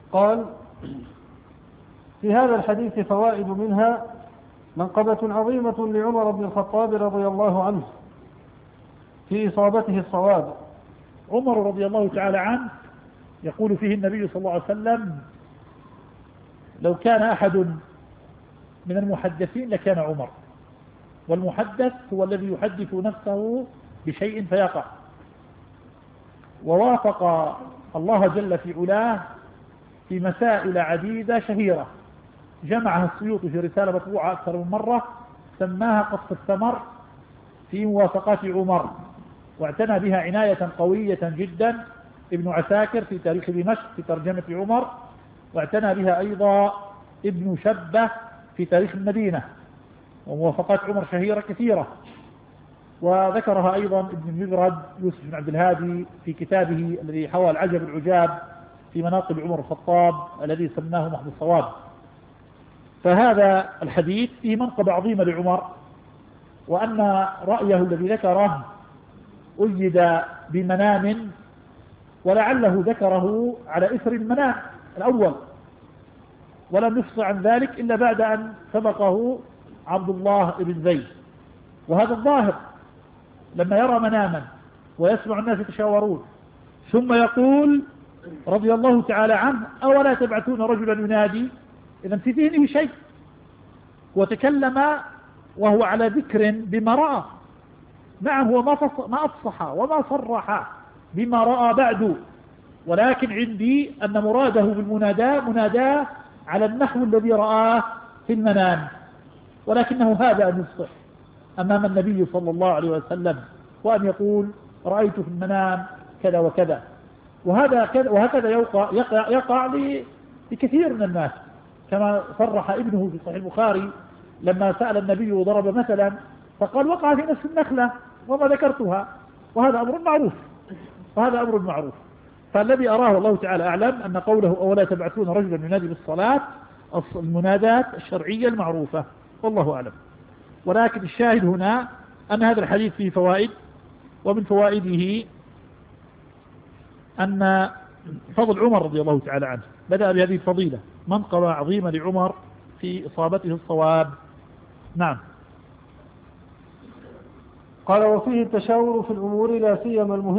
قال: في هذا الحديث فوائد، منها منقبة عظيمة لعمر بن الخطاب رضي الله عنه في إصابته الصواب. عمر رضي الله تعالى عنه يقول فيه النبي صلى الله عليه وسلم: لو كان أحد من المحدثين لكان عمر. والمحدث هو الذي يحدث نفسه بشيء فيقع. ووافق الله جل في علاه في مسائل عديدة شهيرة جمعها السيوطي في رسالة مطبوعة أكثر من مرة سماها قصف الثمر في موافقات عمر، واعتنى بها عناية قوية جدا ابن عساكر في تاريخ دمشق في ترجمة عمر، واعتنى بها أيضا ابن شبة في تاريخ المدينة. وموافقات عمر شهيرة كثيرة، وذكرها أيضا ابن المبرد يوسف بن عبد الهادي في كتابه الذي حوى العجب العجاب في مناقب عمر الخطاب الذي سماه محض الصواب. فهذا الحديث فيه منقبة عظيمة لعمر، وأن رأيه الذي ذكره أيد بمنام، ولعله ذكره على إثر المنام الأول، ولم يفصح عن ذلك إلا بعد أن سبقه عبد الله بن زيد. وهذا الظاهر لما يرى مناما ويسمع الناس يتشاورون ثم يقول رضي الله تعالى عنه: أولا تبعثون رجلا ينادي؟ إذن في ذهنه شيء، وتكلم وهو على ذكر بما رأى. نعم، هو ما أفصح وما صرح بما رأى بعد، ولكن عندي أن مراده بالمناداة مناداة على النحو الذي رآه في المنام، ولكنه هذا أن يفصح أمام النبي صلى الله عليه وسلم وأن يقول: رأيت في المنام كذا وكذا. وهكذا يقع لكثير من الناس، كما صرح ابنه في صحيح البخاري لما سأل النبي وضرب مثلا فقال: وقع في نفس النخلة وما ذكرتها. وهذا أمر معروف. فالذي أراه الله تعالى أعلم أن قوله: أولا تبعثون رجلا ينادي بالصلاة، المنادات الشرعية المعروفة، والله أعلم. ولكن الشاهد هنا أن هذا الحديث فيه فوائد، ومن فوائده أن فضل عمر رضي الله تعالى عنه بدأ بهذه الفضيلة، منقبة عظيمة لعمر في إصابته الصواب. نعم. قال: وفيه التشاور في الأمور لا سيما المهم